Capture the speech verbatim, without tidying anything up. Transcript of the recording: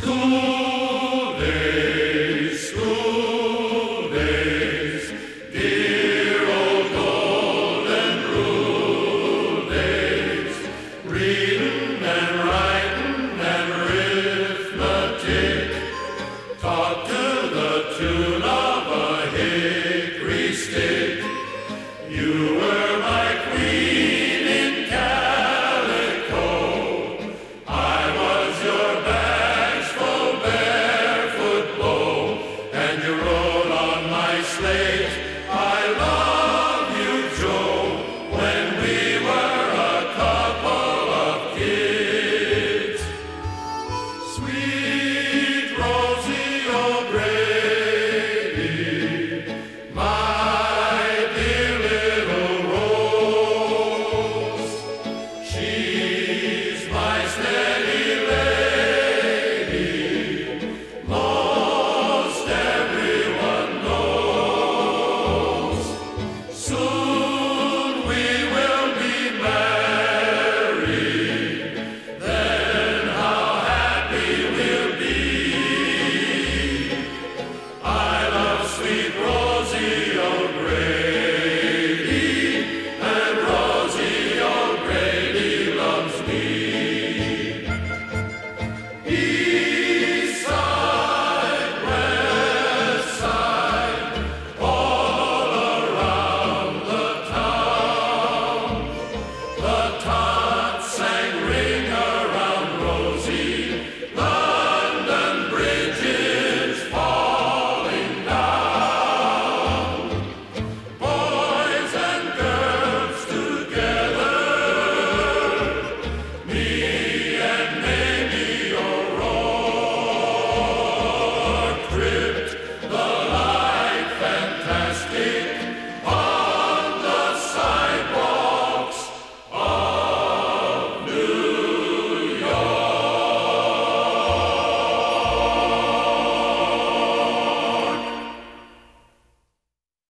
School days, school days, dear old golden rule days, reading and writing and arithmetic, taught to the tune of a hickory stick. You were my queen in calico, I was your bashful barefoot beau, and you rode on my sleigh